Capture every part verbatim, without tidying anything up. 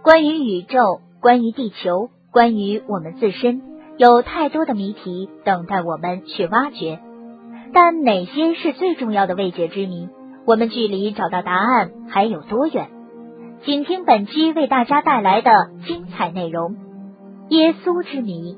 关于宇宙，关于地球，关于我们自身，有太多的谜题等待我们去挖掘。但哪些是最重要的未解之谜？我们距离找到答案还有多远？请听本期为大家带来的精彩内容：耶稣之谜。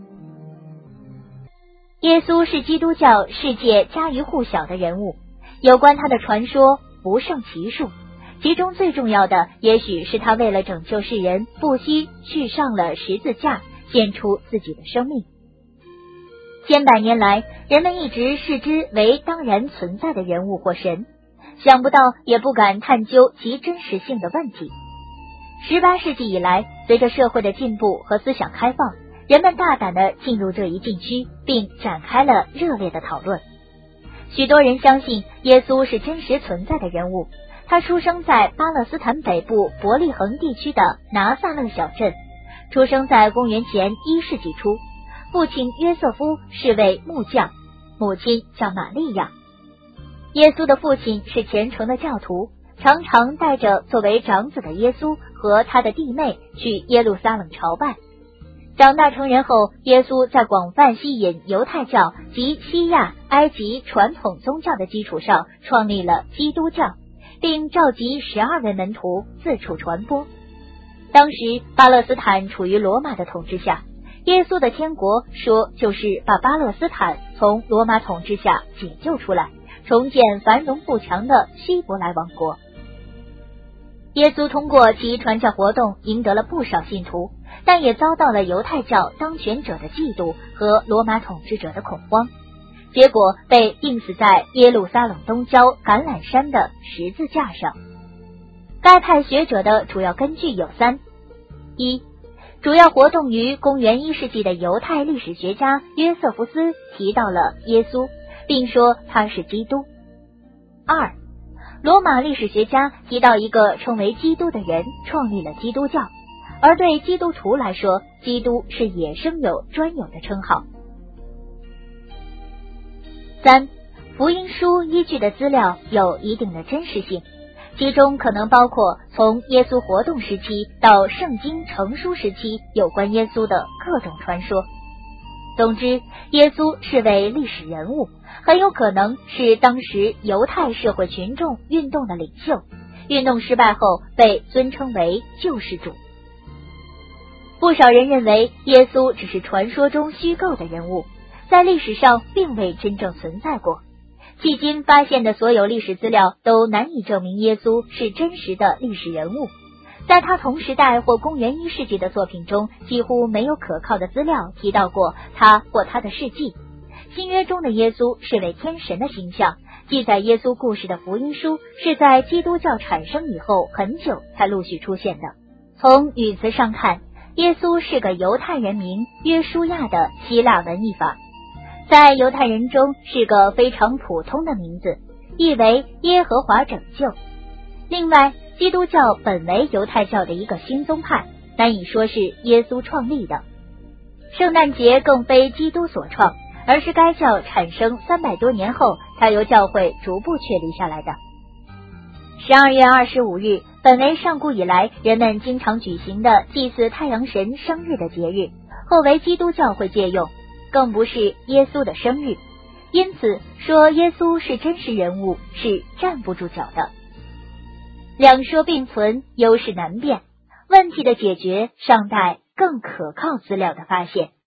耶稣是基督教世界家喻户晓的人物，有关他的传说不胜其数，其中最重要的也许是他为了拯救世人，不惜去上了十字架，献出自己的生命。千百年来，人们一直视之为当然存在的人物或神，想不到也不敢探究其真实性的问题。十八世纪以来，随着社会的进步和思想开放，人们大胆地进入这一禁区，并展开了热烈的讨论。许多人相信耶稣是真实存在的人物，他出生在巴勒斯坦北部伯利恒地区的拿撒勒小镇，出生在公元前一世纪初，父亲约瑟夫是位木匠，母亲叫玛利亚。耶稣的父亲是虔诚的教徒，常常带着作为长子的耶稣和他的弟妹去耶路撒冷朝拜。长大成人后，耶稣在广泛吸引犹太教及西亚、埃及传统宗教的基础上，创立了基督教，并召集十二位门徒四处传播。当时巴勒斯坦处于罗马的统治下，耶稣的天国说就是把巴勒斯坦从罗马统治下解救出来，重建繁荣富强的希伯来王国。耶稣通过其传教活动赢得了不少信徒，但也遭到了犹太教当权者的嫉妒和罗马统治者的恐慌，结果被钉死在耶路撒冷东郊橄榄山的十字架上。该派学者的主要根据有三：一、主要活动于公元一世纪的犹太历史学家约瑟夫斯提到了耶稣，并说他是基督。二、罗马历史学家提到一个称为基督的人创立了基督教，而对基督徒来说，基督是野生有专有的称号。三、福音书依据的资料有一定的真实性，其中可能包括从耶稣活动时期到圣经成书时期有关耶稣的各种传说。总之，耶稣是位历史人物，很有可能是当时犹太社会群众运动的领袖，运动失败后被尊称为救世主。不少人认为耶稣只是传说中虚构的人物，在历史上并未真正存在过。迄今发现的所有历史资料都难以证明耶稣是真实的历史人物，在他同时代或公元一世纪的作品中，几乎没有可靠的资料提到过他或他的事迹。新约中的耶稣是位天神的形象，记载耶稣故事的福音书是在基督教产生以后很久才陆续出现的。从语词上看，耶稣是个犹太人名约书亚的希腊文译法，在犹太人中是个非常普通的名字，意为耶和华拯救。另外，基督教本为犹太教的一个新宗派，难以说是耶稣创立的。圣诞节更非基督所创，而是该教产生三百多年后才由教会逐步确立下来的。十二月二十五日本为上古以来人们经常举行的祭祀太阳神生日的节日，后为基督教会借用，更不是耶稣的生日，因此说耶稣是真实人物是站不住脚的。两说并存，优势难辨，问题的解决尚待更可靠资料的发现。